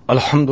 الحمد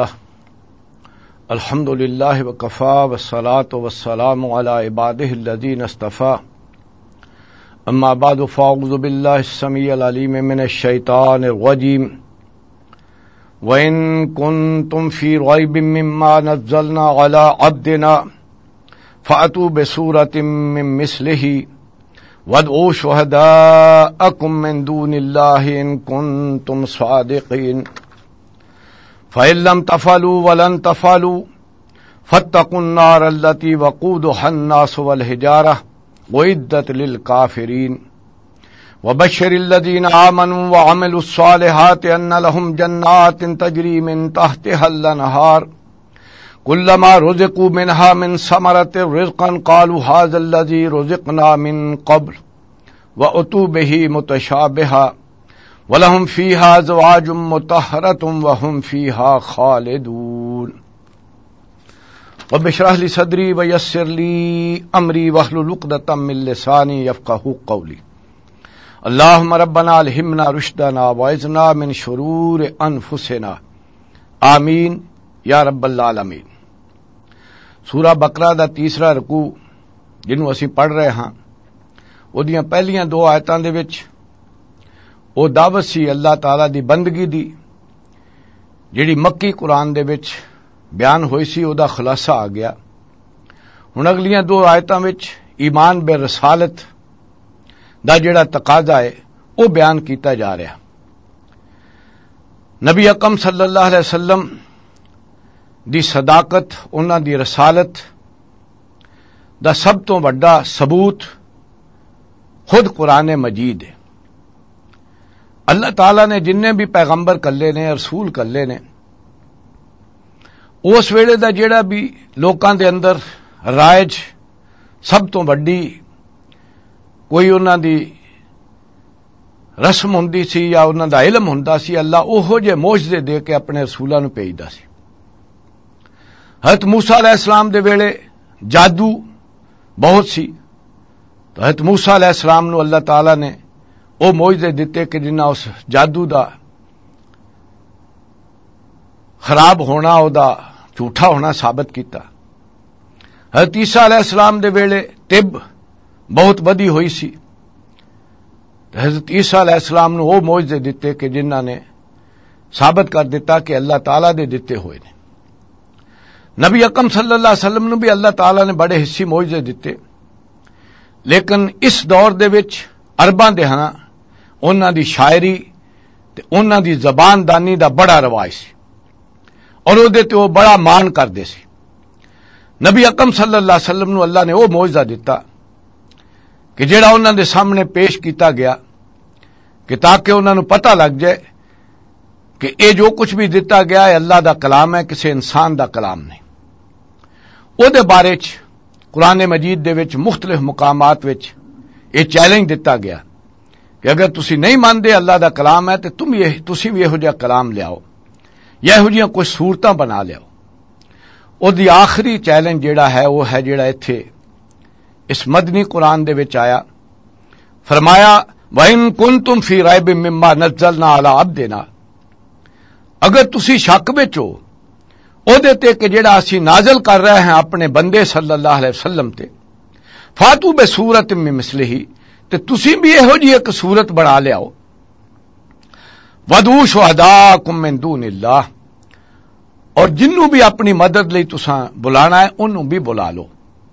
للہ وکفا والصلاة والسلام علی عبادہ الذین اصطفیٰ اما بعد فاعوذ باللہ السمیع العلیم من الشیطان الرجیم وَإِن كُنتُمْ فِي رَيْبٍ مِّمَّا نَزَّلْنَا عَلَىٰ عَبْدِنَا فَأْتُوا بِسُورَةٍ مِّن مِّثْلِهِ وَادْعُوا شُهَدَاءَكُم مِّن دُونِ اللَّهِ إِن كُنتُمْ صَادِقِينَ فَإِن لَّمْ تَفْعَلُوا وَلَن تَفْعَلُوا فَاتَّقُوا النَّارَ الَّتِي وَقُودُهَا النَّاسُ وَالْحِجَارَةُ أُعِدَّتْ لِلْكَافِرِينَ وَبَشِّرِ الَّذِينَ آمَنُوا وَعَمِلُوا الصَّالِحَاتِ أَنَّ لَهُمْ جَنَّاتٍ تَجْرِي مِن تَحْتِهَا الْأَنْهَارُ كُلَّمَا رُزِقُوا مِنْهَا مِن ثَمَرَةٍ رِزْقًا قَالُوا هَٰذَا الَّذِي رُزِقْنَا مِن قَبْلُ وَأُتُوا بِهِ مُتَشَابِهًا وَلَهُمْ فِيهَا أَزْوَاجٌ مُطَهَّرَةٌ وَهُمْ فِيهَا خَالِدُونَ رب اشرح لي صدري ويسر لي أمري واحلل عقدة من لساني يفقهوا قولي اللهم ربنا الهمنا رشدنا واعذنا من شرور انفسنا آمین یا رب العالمین۔ سورہ بقرہ دا تیسرا رکوع جنوں اسی پڑھ رہے ہاں اودیاں پہلیاں دو آیتاں دے وچ او دعوت سی اللہ تعالی دی بندگی دی جڑی مکی قرآن دے وچ بیان ہوئی سی، او دا خلاصہ آ گیا۔ ہن اگلیاں دو آیتاں وچ ایمان بے رسالت دا جڑا تقاضا ہے وہ بیان کیتا جا رہا۔ نبی اکرم صلی اللہ علیہ وسلم دی صداقت، انہاں دی رسالت دا سب تو بڑا ثبوت خود قرآن مجید ہے۔ اللہ تعالیٰ نے جننے بھی پیغمبر کلے نے، رسول کلے نے، اس ویلے دا جڑا بھی لوکاں دے اندر رائج سب تو بڑی کوئی انہاں دی رسم ہوندی سی یا انہاں دا علم ہوندا سی، اللہ اوہو جے معجزے دے کے اپنے رسولاں نوں بھیجدا سی۔ حضرت موسیٰ علیہ السلام دے ویلے جادو بہت سی، تو حضرت موسیٰ علیہ السلام نوں اللہ تعالی نے او معجزے دتے کہ جنہاں اس جادو دا خراب ہونا، او دا جھوٹا ہونا ثابت کیتا۔ حضرت عیسیٰ علیہ السلام دے ویلے طب بہت بدی ہوئی سی، حضرت عیسیٰ علیہ السلام نو وہ معجزے دیتے کہ جنہاں نے ثابت کر دیتا کہ اللہ تعالیٰ دے دیتے ہوئے نے۔ نبی اکرم صلی اللہ علیہ وسلم نو بھی اللہ تعالیٰ نے بڑے حصے معجزے دیتے، لیکن اس دور دے وچ عرباں دے ہاں انہاں دی شاعری تے انہاں دی زبان دانی دا بڑا رواج سی، اور او دے تے وہ بڑا مان کردے سی۔ نبی اکرم صلی اللہ علیہ وسلم نو اللہ نے وہ معجزہ دیتا کہ جڑا انہاں دے سامنے پیش کیتا گیا کہ تاکہ انہاں نو پتہ لگ جائے کہ اے جو کچھ بھی دیتا گیا ہے اللہ دا کلام ہے، کسی انسان دا کلام نہیں۔ او دے بارے چ قرآن مجید دے وچ مختلف مقامات وچ اے چیلنج دیتا گیا کہ اگر تسی نہیں ماندے اللہ دا کلام ہے تے تسی بھی یہو جہا کلام لیاؤ یا یہو جہاں کچھ صورتاں بنا لیاؤ۔ او دی آخری چیلنج جڑا ہے وہ ہے جڑا ایتھے اس مدنی قرآن دے وچ آیا، فرمایا وَإِن كُنتُمْ فِي رَيْبٍ مِّمَّا نَزَّلْنَا عَلَىٰ عَبْدِنَا، اگر تسی شک وچ ہو او دے تے کہ جڑا اسی نازل کر رہے ہیں اپنے بندے صلی اللہ علیہ وسلم تے، فاتو بسورۃ من مثلہ، تے تسی بھی یہو جی ایک صورت بنا لیاؤ، وَادْعُوا شُهَدَاءَكُم مِّن دُونِ اللَّهِ، اور جنوں بھی اپنی مدد لئی تساں بلانا ہے انہوں بھی بلا لو،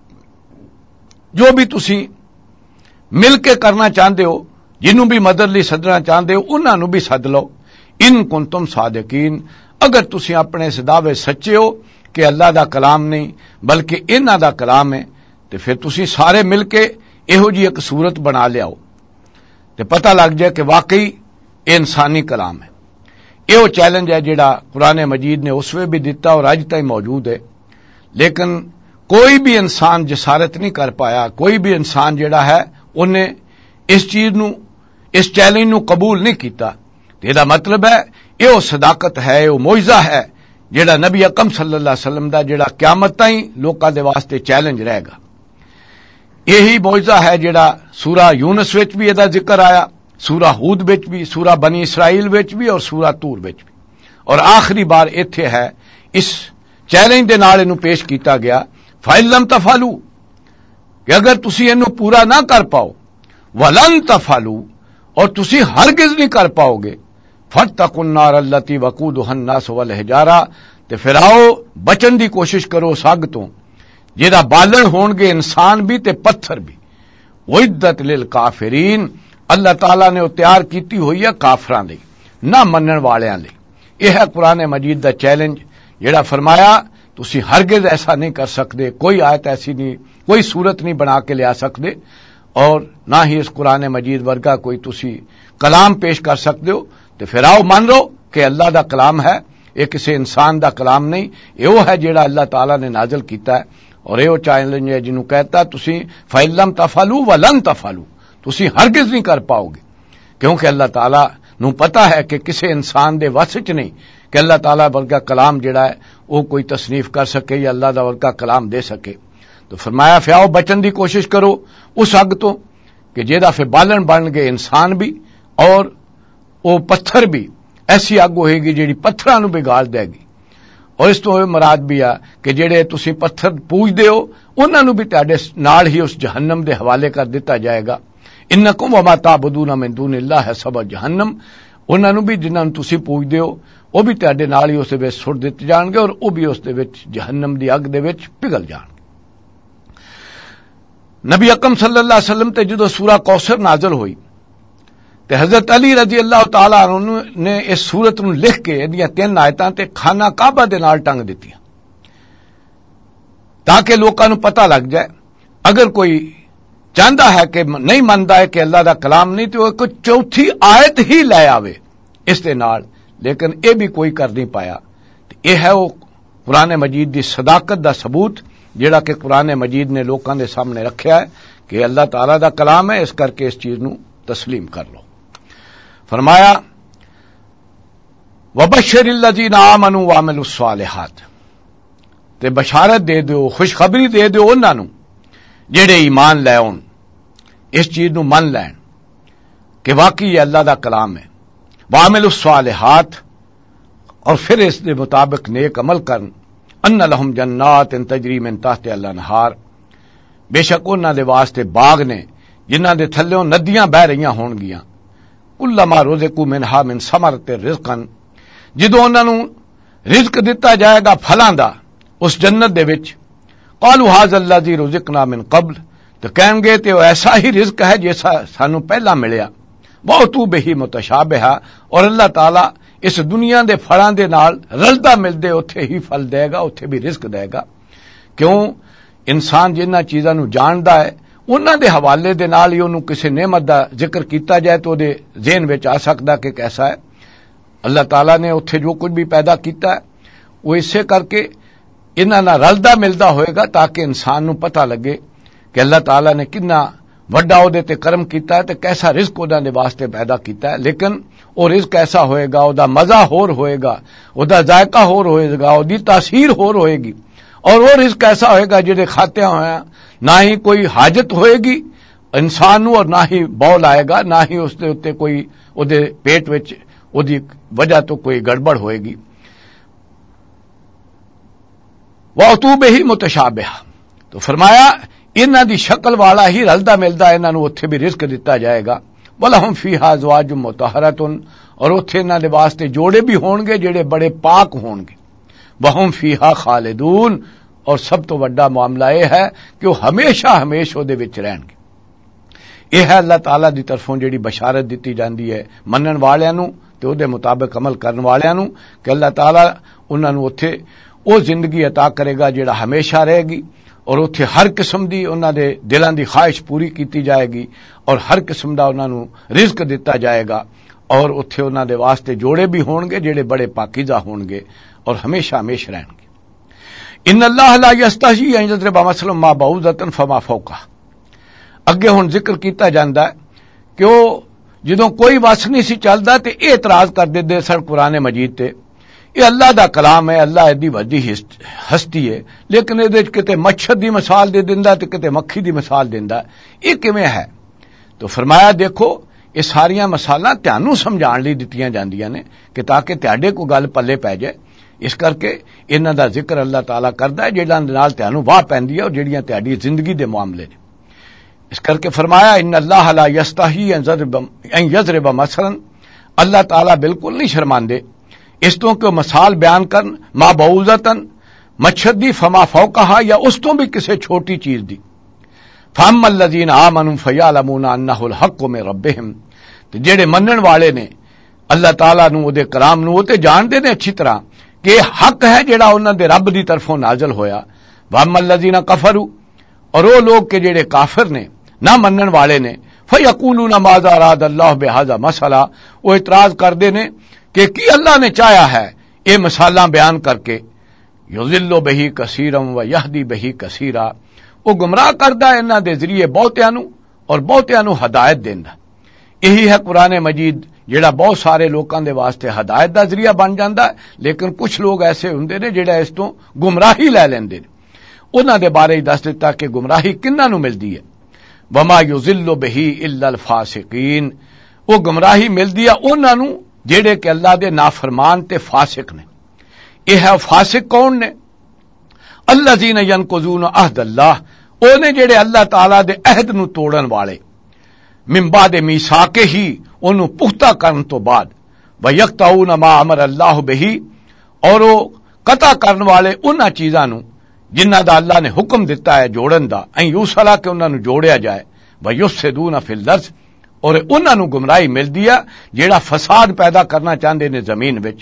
جو بھی تسی مل کے کرنا چاہتے ہو، جنوں بھی مدد لی سدنا چاہتے ہو انہاں نوں بھی سد لو، ان کنتم صادقین، اگر تسی اپنے اس دعوے سچے ہو کہ اللہ دا کلام نہیں بلکہ انہاں دا کلام ہے، تو پھر تسی سارے مل کے یہو جی ایک صورت بنا لیاؤ تے پتہ لگ جائے کہ واقعی یہ انسانی کلام ہے۔ یہ وہ چیلنج ہے جڑا قرآن مجید نے اس وے بھی دیتا اور اج تک موجود ہے، لیکن کوئی بھی انسان جسارت نہیں کر پایا، کوئی بھی انسان جڑا ہے انہیں اس چیز نو، اس چیلنج نو قبول نہیں کیتا۔ یہ مطلب ہے یہ وہ صداقت ہے، وہ معجزہ ہے جڑا نبی اکرم صلی اللہ علیہ وسلم دا جڑا قیامت تائیں لوکاں دے واسطے چیلنج رہے گا۔ یہی معجزہ ہے جڑا سورہ یونس وچ بھی یہ ذکر آیا، سورہ ہود وچ بھی، سورہ بنی اسرائیل وچ بھی اور سورہ طور وچ بھی۔ اور آخری بار ایتھے ہے اس چیلنج دے نال اینو پیش کیتا گیا فَإِن لَّمْ تَفْعَلُوا کہ اگر تسی اینو پورا نہ کر پاؤ وَلَن تَفْعَلُوا اور تسی ہرگز نہیں کر پاؤ گے فَاتَّقُوا النَّارَ الَّتِي وَقُودُهَا النَّاسُ وَالْحِجَارَةُ تے پھر آؤ بچن دی کوشش کرو سگ تو جہاں بالن ہون گے انسان بھی تے پتھر بھی وَعِدَّتْ لِلْكَافِرِينَ اللہ تعالیٰ نے وہ تیار کیتی ہوئی ہے کافراں لئی نہ منن والیاں لئی یہ ہے قرآن مجید دا چیلنج جڑا فرمایا تسی ہرگز ایسا نہیں کر سکتے کوئی آیت ایسی نہیں کوئی صورت نہیں بنا کے لیا سکتے اور نہ ہی اس قرآن مجید ورگا کوئی تسی کلام پیش کر سکتے ہو تو پھر آؤ مان لو کہ اللہ دا کلام ہے یہ کسی انسان دا کلام نہیں یہ وہ ہے جڑا اللہ تعالیٰ نے نازل کیتا ہے اور یہ چیلنج ہے جنہوں کہتا تسی فَإِن لَّمْ تَفْعَلُوا وَلَن تَفْعَلُوا تسی ہرگز نہیں کر پاؤ گے کیونکہ اللہ تعالیٰ نو پتا ہے کہ کسی انسان دے وس چ نہیں کہ اللہ تعالیٰ ورگا کلام جڑا ہے وہ کوئی تصنیف کر سکے یا اللہ دا ورگا کلام دے سکے تو فرمایا فیاؤ بچن دی کوشش کرو اس اگ تو کہ جیدا پھر بالن بن گئے انسان بھی اور وہ پتھر بھی ایسی اگ ہوئے گی جیڑی پتھراں نو بگاڑ دے گی اور اس تو مراد بھی آ کہ جڑے تسی پتھر پوجدے ہو انہاں نو بھی تہاڈے نال ہی اس جہنم دے حوالے کر دتا جائے گا انکم وما تعبدون من دون اللہ حسب جہنم انہاں نو بھی جنہاں نو تسی پوجدے ہو وہ بھی تہاڈے نال ہی اس دے وچ سٹ دتے جان گے اور وہ بھی اس دے وچ جہنم دی اگ دے وچ پگھل جان گے نبی اکرم صلی اللہ علیہ وسلم تے جدو سورہ کوثر نازل ہوئی تے حضرت علی رضی اللہ تعالی عنہ نے اس سورت نو لکھ کے ادیاں 3 آیتاں تے خانہ کعبہ دے نال ٹنگ دتیاں تاکہ لوکاں نو پتہ لگ جائے اگر کوئی چاہتا ہے کہ نہیں منتا ہے کہ اللہ دا کلام نہیں تو وہ کوئی چوتھی آیت ہی لے آوے اس دے نال لیکن یہ بھی کوئی کر نہیں پایا یہ ہے وہ قرآن مجید دی صداقت دا ثبوت جڑا کہ قرآن مجید نے لوکاں دے سامنے رکھیا ہے کہ اللہ تعالیٰ دا کلام ہے اس کر کے اس چیز نو تسلیم کر لو فرمایا وبشر الذین آمنوا وعملوا الصالحات تے بشارت دے دیو خوشخبری دے دیو انہاں نو جڑے ایمان لے آن اس چیز نو من لین کہ واقعی یہ اللہ دا کلام ہے وعملوا الصالحات اور پھر اس دے مطابق نیک عمل کرن ان لہم جنات تجری من تحت الانہار بے شک انہاں دے واسطے باغ نے جنہاں دے تھلیوں ندیاں بہ رہیاں ہون گیاں کلما رزقوا منہا من ثمرۃ رزقا جدوں انہاں نو رزق دتا جائے گا پھلاں دا اس جنت دے وچ قالوا ھذا الذی رزقنا من قبل تو کہیں گے تے ایسا ہی رزق ہے جیسا سانو پہلا ملیا وَأْتُوا بِهِ مُتَشَابِهًا اور اللہ تعالیٰ اس دنیا دے پھلاں دے نال رلدا ملدے اوتھے ہی پھل دے گا اوتھے بھی رزق دے گا کیوں انسان جنہاں چیزاں نو جاندا ہے انہاں دے حوالے دے نال ہی اونوں کسی نعمت دا ذکر کیتا جائے تو دے ذہن وچ آ سکدا کہ کیسا ہے اللہ تعالیٰ نے اوتھے جو کچھ بھی پیدا کیتا ہے وہ اسے کر کے انہاں نال رلدا ملدا ہوئے گا تاکہ انسان نو پتہ لگے کہ اللہ تعالیٰ نے کتنا وڈا او دے تے کرم کیتا ہے تے کیسا رزق او دے واسطے پیدا کیتا ہے لیکن او رزق ایسا ہوئے گا او دا مزہ ہور ہوئے گا او دا ذائقہ ہور ہوئے گا او دی تاثیر ہور ہوئے گی اور وہ رزق ایسا ہوئے گا جڑے کھاتے ہوئے نہ ہی کوئی حاجت ہوئے گی انسان نو اور نہ ہی بول آئے گا نہ ہی اس دے اوتے کوئی او دے پیٹ وچ او دی وجہ تو کوئی گڑبڑ ہوئے گی وَأْتُوا بِهِ مُتَشَابِهًا تو فرمایا انہاں دی شکل والا ہی رلدا ملدا انہاں نو اوتھے بھی رزق دتا جائے گا وَلَهُمْ فِيهَا أَزْوَاجٌ مُطَهَّرَةٌ اور اوتھے انہاں دے واسطے جوڑے بھی ہون گے جڑے بڑے پاک ہون گے وَهُمْ فِيهَا خَالِدُونَ اور سب تو بڑا معاملہ یہ ہے کہ وہ ہمیشہ ہمیشہ دے وچ رہن گے یہ ہے اللہ تعالیٰ دی طرفوں جڑی بشارت دیتی جاندی ہے منن والیاں نو تے او دے مطابق عمل کرن والیاں نو کہ اللہ تعالیٰ انہاں نو اوتھے او زندگی عطا کرے گا جڑا ہمیشہ رہے گی اور اوتھے ہر قسم دی انہاں دے دلاں دی خواہش پوری کیتی جائے گی اور ہر قسم دا انہاں نو رزق دتا جائے گا اور اوتھے انہاں دے واسطے جوڑے بھی ہون گے جڑے بڑے پاکیزہ ہون گے اور ہمیشہ ہمیشہ رہن گے ان اللہ لا یستحی ان یضرب مثلا ما بعوضۃ فما فوقها اگے ہن ذکر کیتا جاندا ہے کہ وہ جدوں کوئی وس نہیں سی چلدا تے اعتراض کر دے سن قرآن مجید تے یہ اللہ دا کلام ہے اللہ ایڈی وڈی ہستی ہے لیکن یہ کتے مچھر دی مثال دے دیندا تے کتے مکھی دی مثال دیندا یہ کیویں ہے تو فرمایا دیکھو یہ ساریاں مثالاں تہانوں سمجھان لئی دتیاں جاندیاں نے کہ تاکہ تہاڈے کو گل پلے پی جائے. اس کر کے انہاں دا ذکر اللہ تعالیٰ کردا ہے جہاں نال تہانوں واہ پیندی ہے اور جہڑیاں تہاڈی زندگی دے معاملے نے. اس کر کے فرمایا ان اللہ لا یستحی ان یضرب مثلا، اللہ تعالیٰ بالکل نہیں شرماندے اس تو کہ مثال بیان کرن ما بعوضتن مچھر دی فما فوقہا، یا اس تو بھی کسی چھوٹی چیز دی. فاما الذین آمنوا فیعلمون انہ الحق من ربہم، تے جڑے منن والے نے اللہ تعالیٰ نو او دے کلام نو تے جان دے نے اچھی طرح کہ حق ہے جڑا انہاں دے رب دی طرفوں نازل ہویا. واما الذین کفروا، اور وہ لوگ کہ جڑے کافر نے نہ منن والے نے، فیقولون ماذا اراد اللہ بہذا مسئلہ، وہ اعتراض کردے نے کہ کی اللہ نے چاہیا ہے یہ مثالاں بیان کر کے. یضل بہ کثیرا و یہدی بہ کثیرا، وہ گمراہ کردا ہے انہاں دے ذریعے بہتیاں نو اور بہتیاں نو ہدایت دیندا. یہی ہے قرآن مجید جڑا بہت سارے لوکاں دے واسطے ہدایت دا ذریعہ بن جاندا ہے، لیکن کچھ لوگ ایسے ہوندے نے جڑا اس تو گمراہی لے لیندے نے. انہاں دے بارے ہی دس دتا کہ گمراہی کنہاں نو ملدی ہے. وما یضل بہ الا الفاسقین، وہ گمراہی ملدی ہے انہاں نو جڑے کہ اللہ دے نافرمان تے فاسق نے. یہ ہے فاسق کون نے؟ الذین ینقضون عہد اللہ، او نے جڑے اللہ تعالیٰ دے عہد نو توڑن والے، من بعد میثاقہ ہی، انہوں پختہ کرن تو بعد، ویقطعون ما امر اللہ بہ، اور وہ قطع کرن والے انہاں چیزاں نو جنہاں دا اللہ نے حکم دیتا ہے جوڑن دا، این یوصلا کہ انہاں نو جوڑیا جائے. ویفسدون فی الارض، اور انہاں نو گمراہی ملدی ہے جیڑا فساد پیدا کرنا چاہندے نے زمین وچ.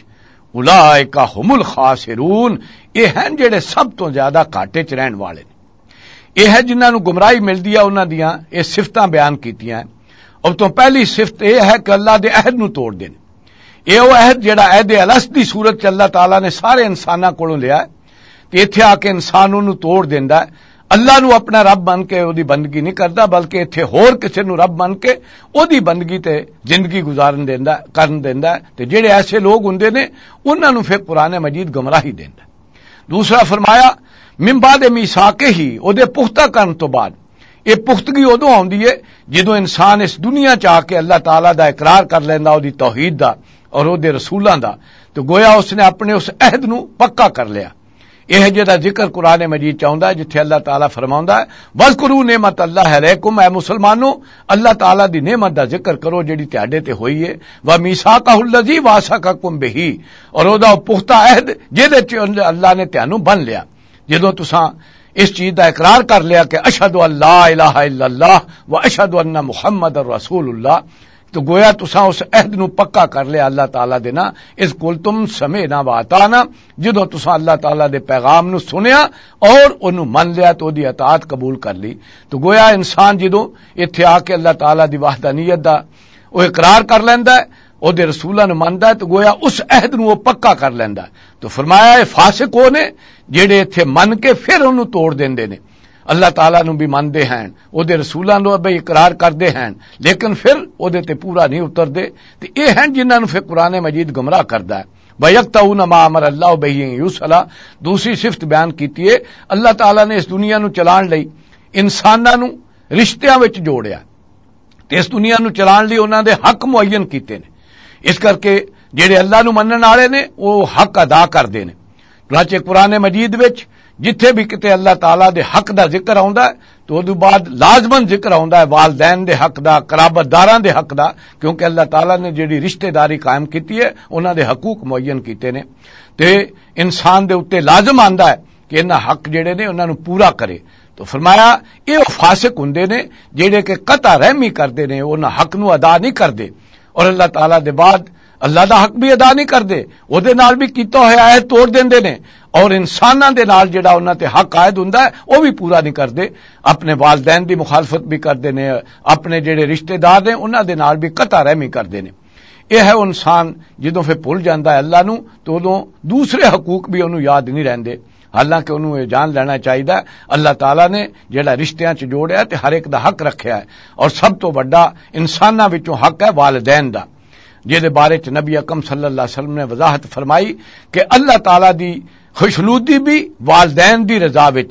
اولئک هم الخاسرون، یہ ہیں جڑے سب تو زیادہ گھاٹے چ رہن والے نے. یہ ہے جنہاں نو گمراہی ملدی ہے انہاں دیاں یہ صفتاں بیان کیتیاں. اب تو پہلی صفت یہ ہے کہ اللہ دے عہد نو توڑ دین. یہ وہ عہد جڑا عہد الست دی صورت چ اللہ تعالیٰ نے سارے انساناں کولوں لیا ہے کہ ایتھے آ کے انسان انہوں توڑ دیندا ہے. اللہ نو اپنا رب بن کے او دی بندگی نہیں کردا، بلکہ ایتھے ہور کسے نو رب بن کے او دی بندگی تے زندگی گزارن دیندا کرن دیندا ہے. تے جڑے ایسے لوگ ہوندے نے انہاں نو پھر قرآن مجید گمراہی دیندا. دوسرا فرمایا من بعد میثاقہ ہی، او دے پختہ کرن تو بعد. یہ پختگی ادو آندی ہے جدو انسان اس دنیا چ آ کے اللہ تعالیٰ دا اقرار کر لیندا او دی توحید دا اور او دے رسولاں دا، تو گویا اس نے اپنے اس عہد نو پکا کر لیا. یہ جہاں ذکر قرآن مجید چاہتا ہے جتھے اللہ تعالیٰ فرماؤں ہے وَاذْكُرُوا نعمت اللہ علیکم، اے مسلمانوں اللہ تعالیٰ دی نعمت دا ذکر کرو جڑی تہاڈے تے ہوئی ہے. وَمِيثَاقَهُ الَّذِي وَاثَقَكُم بِهِ، اور او دا پختہ عہد جہدے چ اللہ نے تانوں بن لیا جدوں تساں اس چیز دا اقرار کر لیا کہ اشہد ان لا الہ الا اللہ و اشہد ان محمد رسول اللہ. تو گویا تساں اس عہد نو پکا کر لیا اللہ تعالیٰ دے نا اس قلتم سمعنا واطعنا، جدوں تساں اللہ تعالیٰ دے پیغام نو سنیا اور انہوں من لیا تو دی اطاعت قبول کر لی. تو گویا انسان جدوں ایتھے آ کے اللہ تعالیٰ دی وحدانیت دا وہ اقرار کر لیندا ہے، او دے رسولاں نو مندا ہے، تو گویا اس عہد نو وہ پکا کر لیندا ہے. تو فرمایا اے فاسق وہ نے جڑے ایتھے من کے پھر انہوں توڑ دیندے نے. اللہ تعالیٰ نو بھی مندے ہیں، او دے رسولاں نو بھی اقرار کردے ہیں، لیکن پھر او دے تے پورا نہیں اتر دے. تے اے ہیں جنہاں نو پھر قرآن مجید گمراہ کردا ہے. وَيَقْطَعُونَ مَا أَمَرَ اللَّهُ بِهِ يُوصَلَ، دوسری صفت بیان کیتی ہے اللہ تعالیٰ نے اس دنیا نو چلان لئی انساناں نو رشتیاں وچ جوڑیا تے اس دنیا نو چلان لئی انہاں دے حق معین کیتے نے. اس کر کے جڑے اللہ نو منن والے نے وہ حق ادا کردے نے. چنانچہ قرآن مجید وچ جتھے بھی کتے اللہ تعالیٰ دے حق دا ذکر آوندا ہے تو ادو بعد لازمن ذکر آوندا ہے والدین دے حق دا، قرابت داراں دے حق دا، کیونکہ اللہ تعالیٰ نے جڑی رشتہ داری قائم کیتی ہے انہاں دے حقوق معین کیتے نے. تے انسان دے اوتے لازم آندا ہے کہ انہاں حق جڑے نے انہاں نو پورا کرے. تو فرمایا اے فاسق ہوندے نے جڑے کہ قطع رحمی کردے نے، انہاں حق نو ادا نہیں کردے اور اللہ تعالیٰ دے بعد اللہ دا حق بھی ادا نہیں کردے، او دے نال بھی کیتا ہویا ہے توڑ دیندے نے، اور انساناں دے نال جڑا انہاں تے حق عائد ہوندا ہے او بھی پورا نہیں کردے. اپنے والدین دی مخالفت بھی کردے نے، اپنے جڑے رشتہ دار نے انہاں دے نال بھی قطع رحمی کردے نے. یہ ہے انسان جدوں پھر بھول جاندا ہے اللہ نو تو ادوں دوسرے حقوق بھی انہوں یاد نہیں رہندے. حالانکہ انہوں یہ جان لینا چاہیے اللہ تعالیٰ نے جڑا رشتیاں چ جوڑیا تے ہر ایک دا حق رکھیا ہے، اور سب تو بڑا انساناں وچوں حق ہے والدین دا، جہدے بارے چ نبی اکرم صلی اللہ علیہ وسلم نے وضاحت فرمائی کہ اللہ تعالیٰ دی خوشنودی بھی والدین دی رضا وچ ہے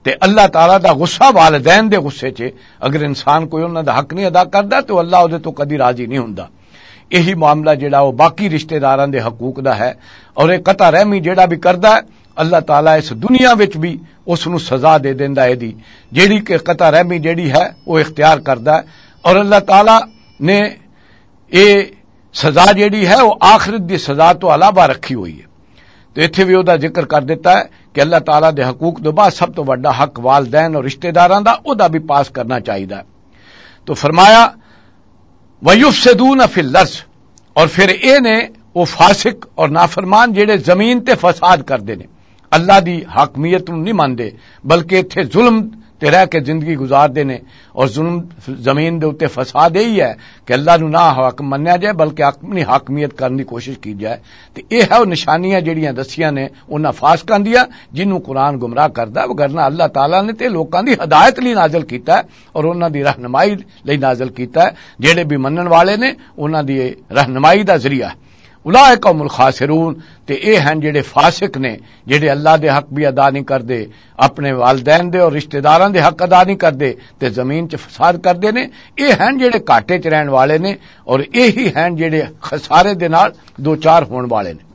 تے اللہ تعالیٰ دا غصہ والدین دے غصے چ اگر انسان کوئی انہاں دا حق نہیں ادا کردا تو اللہ اودے تو کدی راضی نہیں ہوندا. یہی معاملہ جڑا وہ باقی رشتہ داراں دے حقوق دا ہے. اور یہ قطع رحمی جڑا بھی کردا ہے اللہ تعالیٰ اس دنیا وچ بھی اس نو سزا دے دیندا ہے دی جیڑی کہ قطع رحمی جیڑی ہے وہ اختیار کردا ہے. اور اللہ تعالیٰ نے یہ سزا جیڑی ہے وہ آخرت دی سزا تو علاوہ رکھی ہوئی ہے. تو ایتھے بھی دا ذکر کر دیتا ہے کہ اللہ تعالیٰ دے حقوق دے بعد سب تو بڑا حق والدین اور رشتہ داراں دا او دا بھی پاس کرنا چاہیے. تو فرمایا وَيُفْسِدُونَ فِي الْأَرْضِ، اور پھر اے نے وہ فاسق اور نافرمان جڑے زمین تے فساد کردے نے، اللہ دی حاکمیت نوں نہیں مانتے بلکہ ایتھے ظلم تے رہ کے زندگی گزاردے نے. اور ظلم زمین دے اوتے فساد یہی ہے کہ اللہ نو نہ حاکم منیا جائے بلکہ اپنی حاکمیت کرنے کی کوشش کی جائے. تے یہ ہے وہ نشانیاں جڑیاں دسیاں نے انہاں فاسقاں دیاں جنوں قرآن گمراہ کردا ہے، وگرنہ اللہ تعالیٰ نے تے لوکاں دی ہدایت لئی نازل کیتا ہے اور انہاں دی رہنمائی لئی نازل کیتا ہے. جڑے بھی منن والے نے انہاں دی رہنمائی دا ذریعہ ہے. اولئک هم الخاسرون، تے اے ہیں جڑے فاسق نے جڑے اللہ دے حق بھی ادا نہیں کردے، اپنے والدین دے اور رشتہ داراں دے حق ادا نہیں کردے تے زمین چ فساد کردے نے. اے ہیں جڑے گھاٹے چ رہن والے نے اور یہی ہیں جڑے خسارے دے نال دو چار ہون والے نے.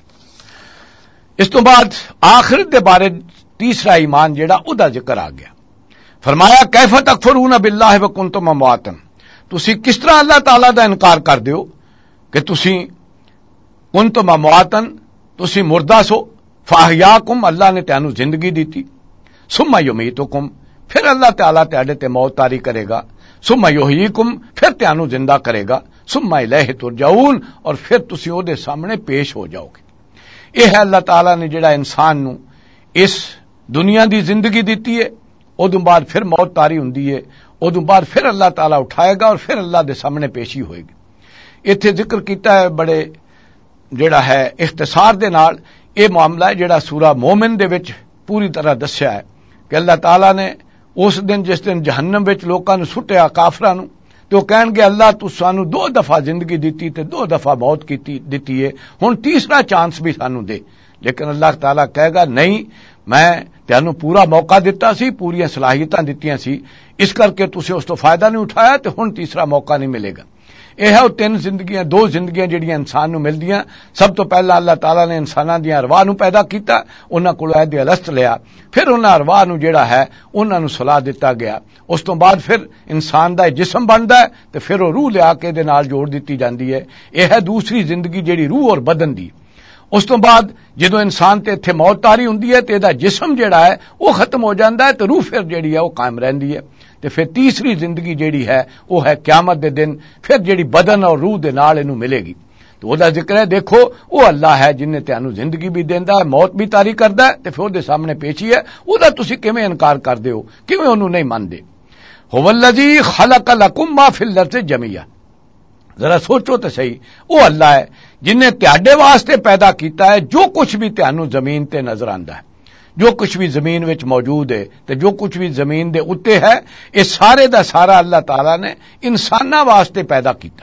اس تو بعد آخرت دے بارے تیسرا ایمان جڑا او دا ذکر آ گیا. فرمایا کیف تکفرون باللہ وکنتم امواتا، تسی کس طرح اللہ تعالیٰ دا انکار کر دیو کہ تسی کنتم امواتا تسی مردہ سو، فاحیاکم اللہ نے تانوں زندگی دیتی، ثم یمیتکم پھر اللہ تعالیٰ تہاڈے تے موت طاری کرے گا، ثم یحییکم پھر تانوں زندہ کرے گا، ثم الیہ ترجعون اور پھر تسی او دے سامنے پیش ہو جاؤ گے. یہ ہے اللہ تعالیٰ نے جڑا انسان نو اس دنیا دی زندگی دیتی ہے، ادوں بعد پھر موت طاری ہوندی ہے، ادوں بعد پھر اللہ تعالیٰ اٹھائے گا اور پھر اللہ دے سامنے پیشی ہوئے گی. ایتھے ذکر کیتا ہے بڑے جڑا ہے اختصار دے نال یہ معاملہ ہے جڑا سورہ مومن دے وچ پوری طرح دسیا ہے کہ اللہ تعالیٰ نے اس دن جس دن جہنم وچ لوکاں نو سٹیا کافراں نو تو کہن گے اللہ تو سانو 2 دفعہ زندگی دیتی تے 2 دفعہ موت دیتی ہے، ہن تیسرا چانس بھی سانو دے. لیکن اللہ تعالیٰ کہے گا نہیں، میں تانوں پورا موقع دیتا سی، پوری صلاحیتاں دتیاں سی، اس کر کے تسی اس تو فائدہ نہیں اٹھایا تے ہن تیسرا موقع نہیں ملے گا. یہ ہے وہ 3 زندگیاں، 2 زندگیاں جڑیاں انسان نو ملدیاں. سب تو پہلا اللہ تعالیٰ نے انساناں دیاں ارواح نو پیدا کیتا، انہاں کول عہد الست لیا، پھر انہاں ارواح نو جڑا ہے انہاں نو صلاح دتا گیا. اس تو بعد پھر انسان دا جسم بندا ہے تے پھر وہ روح لیا کے دے نال جوڑ دتی جاندی ہے. یہ ہے دوسری زندگی جڑی روح اور بدن دی. اس تو بعد جدوں انسان تے ایتھے موت طاری ہوندی ہے تے دا جسم جڑا ہے وہ ختم ہو جاندا ہے تے روح پھر جڑی ہے وہ قائم رہندی ہے. تے پھر تیسری زندگی جیڑی ہے وہ ہے قیامت دے دن، پھر جیڑی بدن اور روح دے نال اینو ملے گی. تو وہ دا ذکر ہے، دیکھو وہ اللہ ہے جن نے تانوں زندگی بھی دیندا ہے، موت بھی طاری کردا ہے تے پھر او دے سامنے پیشی ہے. او دا تسی کیویں انکار کردے ہو، کیویں اونوں نہیں مندے. هو الذی خلق لکم ما فی الارض جميعا، ذرا سوچو تو صحیح، وہ اللہ ہے جن نے تہاڈے واسطے پیدا کیتا ہے جو کچھ بھی تانوں زمین تے نظر آندا ہے، جو کچھ بھی زمین وچ موجود ہے تے جو کچھ بھی زمین دے اتے ہے، یہ سارے دا سارا اللہ تعالیٰ نے انساناں واسطے پیدا کیتا.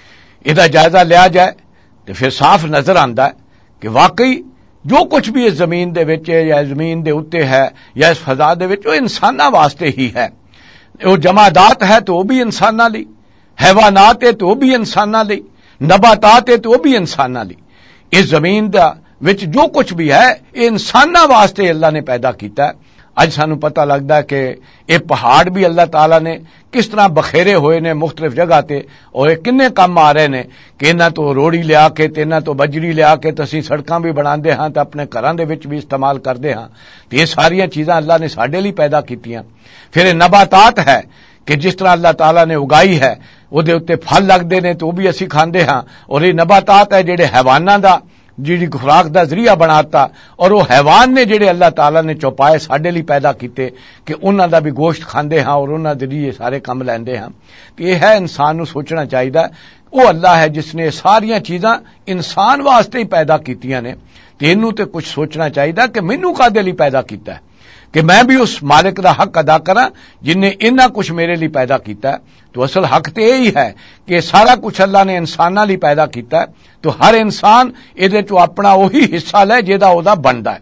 یہ دا جائزہ لیا جائے تو پھر صاف نظر آندا ہے کہ واقعی جو کچھ بھی اس زمین دے وچ ہے یا زمین دے اتے ہے یا اس فضا دے وچ وہ انساناں واسطے ہی ہے. وہ جمادات ہے تو وہ بھی انساناں لئی، حیوانات ہے تو وہ بھی انساناں لئی، نباتات ہے تو وہ بھی انساناں لئی. اس زمین دا وچ جو کچھ بھی ہے یہ انساناں واسطے اللہ نے پیدا کیتا ہے. اج سانو پتہ لگدا ہے کہ یہ پہاڑ بھی اللہ تعالیٰ نے کس طرح بخیرے ہوئے نے مختلف جگہ تے، اور یہ کنے کام آ رہے نے کہ انہاں تو روڑی لیا کے تے انہاں تو بجری لیا کے تے اسی سڑکاں بھی بناندے ہاں تے اپنے گھراں دے وچ بھی استعمال کردے ہاں. تے یہ ساریاں چیزاں اللہ نے ساڈے لیے پیدا کیتیاں. پھر یہ نباتات ہے کہ جس طرح اللہ تعالیٰ نے اگائی ہے وہ دے اتے پھل لگدے نے تو وہ بھی اسی کھاندے ہاں. اور یہ نباتات ہے جڑے حیواناں دا جیڑی خوراک دا ذریعہ بناتا، اور وہ حیوان نے جڑے اللہ تعالیٰ نے چوپائے ساڈے لیے پیدا کیتے کہ انہاں دا بھی گوشت کھاندے ہاں اور انہاں دے لیے سارے کم لیندے ہاں. تو یہ ہے انسان نو سوچنا چاہیے وہ اللہ ہے جس نے ساریاں چیزاں انسان واسطے ہی پیدا کیتیاں نے. تے اینوں تے کچھ سوچنا چاہیے کہ مینوں کادے لیے پیدا کیتا ہے کہ میں بھی اس مالک دا حق ادا کراں جن نے اتنا کچھ میرے لیے پیدا کیتا ہے. تو اصل حق تو یہی ہے کہ سارا کچھ اللہ نے انساناں لیے پیدا کیتا ہے. تو ہر انسان یہ اپنا وہی حصہ لے جہاں وہ بنتا ہے.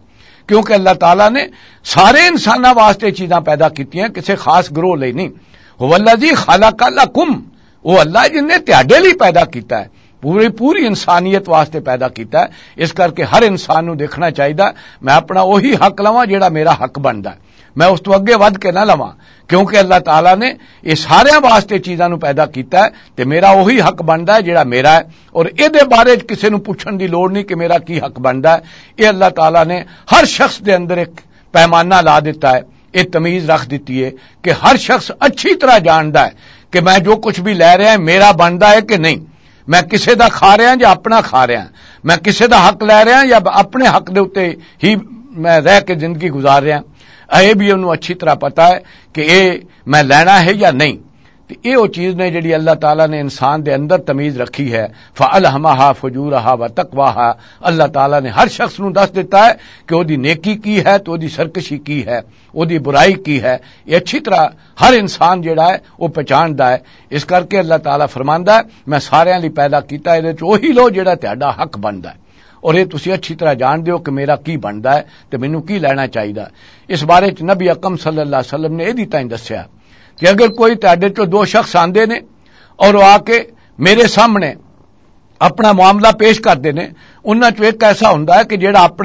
کیونکہ اللہ تعالیٰ نے سارے انساناں واسطے چیزاں پیدا کیتیاں، کسی خاص گروہ لئی نہیں۔ هو الذی خلق لکم، وہ اللہ جن نے تہاڈے لئی پیدا کیتا ہے، پوری انسانیت واسطے پیدا کیتا ہے۔ اس کر کے ہر انسان نو دیکھنا چاہیے میں اپنا وہی حق لواں جیڑا میرا حق بندا ہے، میں اس تو اگے ود کے نہ لواں، کیونکہ اللہ تعالیٰ نے یہ سارے واسطے چیزاں نو پیدا کیتا ہے تے میرا وہی حق بندا ہے جیڑا میرا ہے، اور اے دے بارے کسے نو پوچھن دی لوڑ نہیں کہ میرا کی حق بندا ہے۔ یہ اللہ تعالیٰ نے ہر شخص دے اندر ایک پیمانہ لا دیتا ہے، یہ تمیز رکھ دیتی ہے کہ ہر شخص اچھی طرح جاندا ہے کہ میں جو کچھ بھی لے رہا ہے میرا بندا ہے کہ نہیں، میں کسے دا کھا رہا یا اپنا کھا رہا، میں کسے دا حق لے رہا یا اپنے حق دے اوتے ہی میں رہ کے زندگی گزار رہا، اے بھی انہوں اچھی طرح پتا ہے کہ اے میں لینا ہے یا نہیں۔ تو یہ وہ چیز نے جڑی اللہ تعالیٰ نے انسان دے اندر تمیز رکھی ہے، فَأَلْهَمَهَا فُجُورَهَا وَتَقْوَاهَا، اللہ تعالیٰ نے ہر شخص نو دس دیتا ہے کہ وہ دی نیکی کی ہے تو وہ دی سرکشی کی ہے، وہ دی برائی کی ہے، یہ اچھی طرح ہر انسان جڑا ہے وہ پہچاندا ہے۔ اس کر کے اللہ تعالیٰ فرماندا ہے میں سارے لئی پیدا کیتا ہے، وہی لو جڑا تہاڈا حق بندا ہے، اور یہ تسی اچھی طرح جان دیو کہ میرا کی بندا ہے تے مینوں کی لینا چاہیے۔ اس بارے چ نبی اکرم صلی اللہ علیہ وسلم نے یہ تائیں دسیا کہ اگر کوئی تہاڈے چوں دو شخص آندے نے اور وہ آ کے میرے سامنے اپنا معاملہ پیش کرتے ہیں، انہاں چوں ایک ایسا ہوندا ہے کہ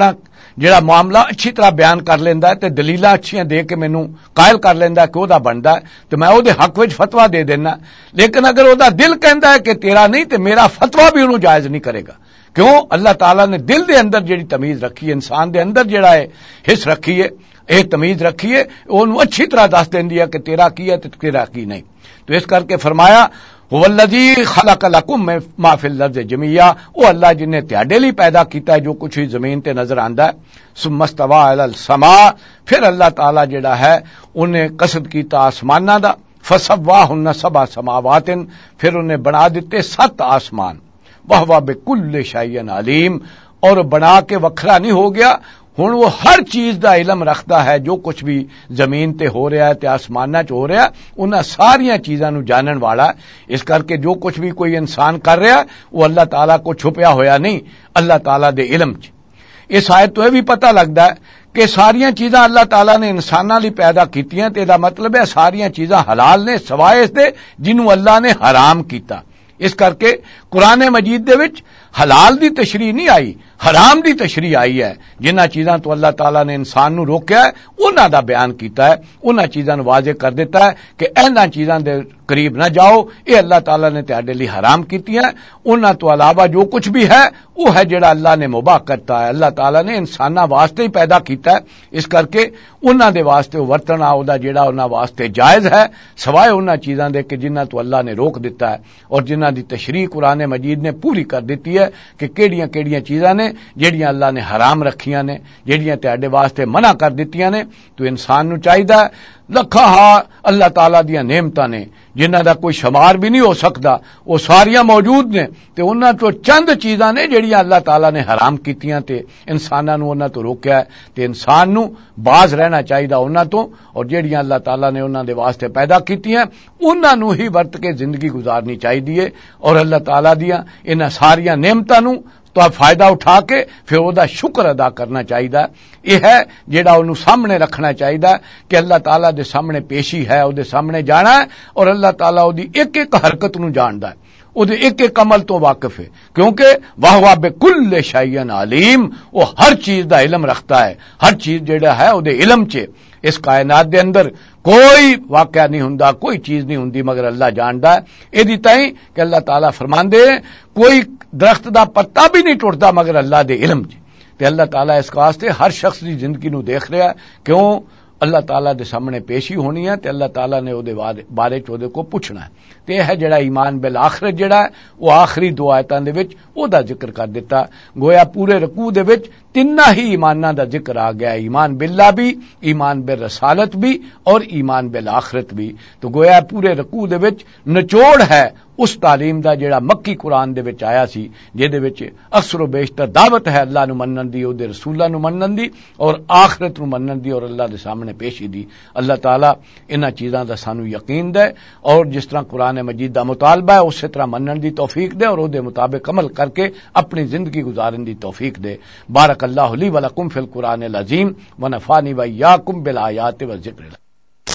جڑا معاملہ اچھی طرح بیان کر لیندا ہے تے دلیلاں اچھیاں دے کے مینوں قائل کر لیندا ہے کہ او دا بندا ہے تے میں او دے حق وچ فتوی دے دینا، لیکن اگر او دا دل کہندا ہے کہ تیرا نہیں تے میرا فتوی بھی انہوں جائز نہیں کرے گا۔ کیوں؟ اللہ تعالیٰ نے دل دے اندر جڑی تمیز رکھی ہے، انسان دے اندر جڑا ہے حص رکھی ہے، اے تمیز رکھی ہے، انہوں اچھی طرح دس دیندی ہے کہ تیرا کی ہے تے تیرا کی نہیں۔ تو اس کر کے فرمایا هو الذی خلق لکم ما فی الارض جميعا، وہ اللہ جن نے تہاڈے لئی پیدا کیتا ہے جو کچھ ہی زمین تے نظر آندا ہے۔ ثم استوى علی السماء، پھر اللہ تعالیٰ جڑا ہے انہیں قصد کیتا آسماناں دا، فسواہن سبع سماوات، پھر انہیں بنا دیتے 7 آسمان، وَهُوَ بِكُلِّ شَيْءٍ عَلِيمٌ، اور بنا کے وکھرا نہیں ہو گیا، ہن وہ ہر چیز دا علم رکھتا ہے، جو کچھ بھی زمین تے ہو رہا ہے تے آسماناں چ ہو رہا ہے انہاں ساریاں چیزاں نو جانن والا ہے۔ اس کر کے جو کچھ بھی کوئی انسان کر رہا ہے وہ اللہ تعالیٰ کو چھپیا ہویا نہیں، اللہ تعالیٰ دے علم چ۔ اس آیت تو یہ بھی پتہ لگتا ہے کہ ساریاں چیزاں اللہ تعالیٰ نے انساناں لئی پیدا کیتیاں تے دا مطلب ہے ساریاں چیزاں حلال نے سوائے اس دے جنوں اللہ نے حرام کیتا۔ اس کر کے قرآن مجید دے وچ حلال دی تشریح نہیں آئی، حرام دی تشریح آئی ہے۔ جنہ چیزاں تو اللہ تعالیٰ نے انسان نو روکیا ہے انہاں دا بیان کیتا ہے، انہاں چیزاں نو واضح کر دیتا ہے کہ انہاں چیزاں دے قریب نہ جاؤ، یہ اللہ تعالیٰ نے تہاڈے لئی حرام کیتیاں، انہاں تو علاوہ جو کچھ بھی ہے وہ ہے جڑا اللہ نے مباح کرتا ہے۔ اللہ تعالیٰ نے انساناں واسطے ہی پیدا کیتا ہے، اس کر کے انہاں دے واسطے ورتنا او دا جڑا انہاں واسطے جائز ہے، سوائے انہاں چیزاں دے کہ جنہاں تو اللہ نے روک دیتا ہے، اور جنہاں دی تشریح قرآن مجید نے پوری کر دیتی ہے کہ کیڑیاں کیڑیاں چیزاں نے جڑیاں اللہ نے حرام رکھیاں نے، جڑیاں تہاڈے واسطے منع کر دتیاں نے۔ تو انسان نو چاہیے لکھاں اللہ تعالیٰ دیاں نعمتاں نے جنہاں دا کوئی شمار بھی نہیں ہو سکتا، وہ ساریاں موجود نے، تے انہاں تو چند چیزاں نے جڑیاں اللہ تعالیٰ نے حرام کیتیاں تے انساناں نو انہاں تو روکیا ہے، تے انسان نو باز رہنا چاہیے انہاں تو، اور جڑیاں اللہ تعالیٰ نے انہاں دے واسطے پیدا کیتیاں انہاں نو ہی ورت کے زندگی گزارنی چاہیے، اور اللہ تعالیٰ دیاں انہاں ساریاں نعمتاں نو تو فائدہ اٹھا کے پھر وہ دا شکر ادا کرنا چاہیے۔ یہ ہے جیڑا انہوں سامنے رکھنا چاہیے کہ اللہ تعالیٰ دے سامنے پیشی ہے، وہ دے سامنے جانا ہے، اور اللہ تعالیٰ وہ دی ایک ایک حرکت نو جاندا ہے، وہ دے ایک ایک عمل تو واقف ہے، کیونکہ وَهُوَ بِكُلِّ شَيْءٍ عَلِيمٌ، وہ ہر چیز دا علم رکھتا ہے، ہر چیز جیڑا ہے وہ دے علم چے۔ اس کائنات دے اندر کوئی واقعہ نہیں ہوندا، کوئی چیز نہیں ہوندی مگر اللہ جاندا ہے۔ ایدی تائیں کہ اللہ تعالیٰ فرماندے کوئی درخت دا پتا بھی نہیں ٹوٹدا مگر اللہ دے علم چ۔ تے اللہ تعالیٰ اس واسطے ہر شخص دی زندگی نو دیکھ رہا ہے، کیوں؟ اللہ تعالیٰ دے سامنے پیشی ہونی ہے تے اللہ تعالیٰ نے او دے بارے چ او کو پوچھنا ہے۔ تے ہے جڑا ایمان بالآخرت جڑا ہے وہ آخری 2 آیتاں دے وچ او دا ذکر کر دیتا، گویا پورے رکوع دے وچ تیناں ہی ایماناں دا ذکر آ گیا، ایمان باللہ بھی، ایمان بالرسالت بھی، اور ایمان بالآخرت بھی۔ تو گویا پورے رکوع دے وچ نچوڑ ہے اس تعلیم دا جڑا مکی قرآن دے وچ آیا سی، جہدے وچ اکثر و بیشتر دعوت ہے اللہ نو منن دی، او دے رسولاں نو منن دی اور آخرت نو منن دی اور اللہ دے سامنے پیشی دی۔ اللہ تعالیٰ انہاں چیزاں دا سانو یقین دے اور جس طرح قرآن مجید دا مطالبہ ہے اسی طرح منن دی توفیق دے اور او دے مطابق عمل کر کے اپنی زندگی گزارن دی توفیق دے۔ بارک اللہ لی و لکم فی القرآن العظیم ونفعنی و ایاکم بالآیات والذکر۔